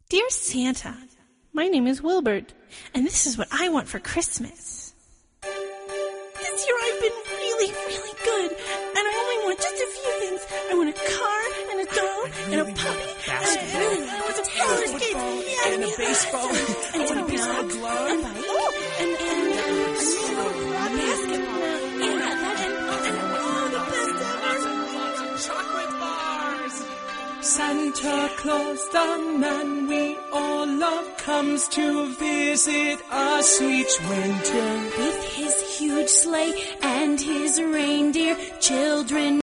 Dear Santa, my name is Wilbert, and this is what I want for Christmas. This year I've been really, really good, and I only want just a few things. I want a car, and a doll, and a puppy, and I want some roller skates, and a baseball, and a baseball glove, and a basketball, and the best ever. Chocolate bars. Santa Claus, the man we all love, comes to visit us each winter. With his huge sleigh and his reindeer, children